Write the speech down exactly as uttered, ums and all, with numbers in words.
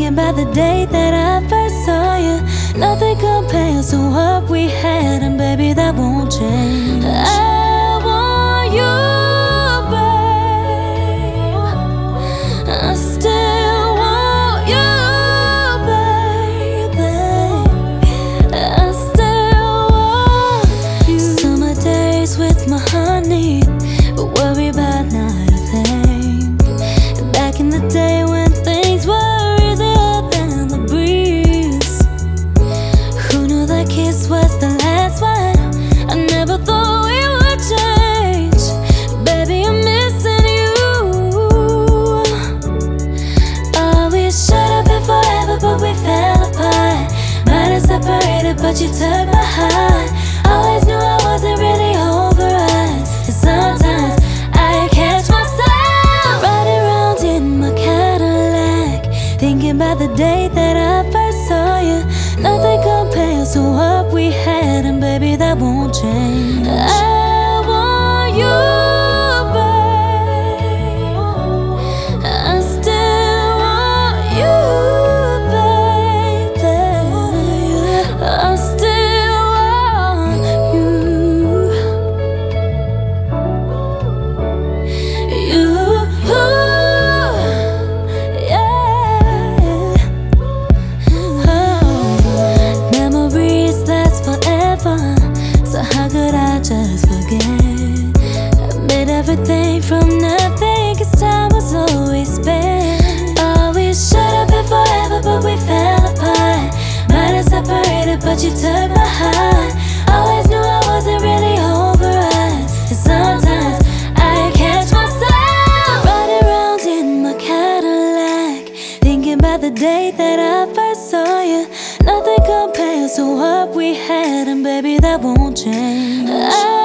Thinking about the day that I first saw you. Nothing compares to what we had, and baby, that won't change. I want you, babe. I still want you, baby. I still want you. Summer days with my honey, worry about not a thing. Back in the day when things were easier than the breeze, who knew that kiss was the last one? I never thought we would change. Baby, I'm missing you. Oh, we should have been forever, but we fell apart. Might have separated, but you took my heart. Always knew I wasn't really over us, and sometimes I catch myself riding around in my Cadillac, thinking about the day that I first saw you. Nothing compares to what we had, and baby, that won't change. I want you, babe. I still want you, baby. I still want you. You, yeah. Oh, memories last forever, so how could I just forget? I made everything from nothing, 'cause time was always spent. Oh, we should have been forever, but we fell apart. Might have separated, but you took my heart. Always knew I wasn't really over us, and sometimes I catch myself riding around in my Cadillac, thinking about the day that I first saw you. Nothing compares to what we had, and baby, that won't change. I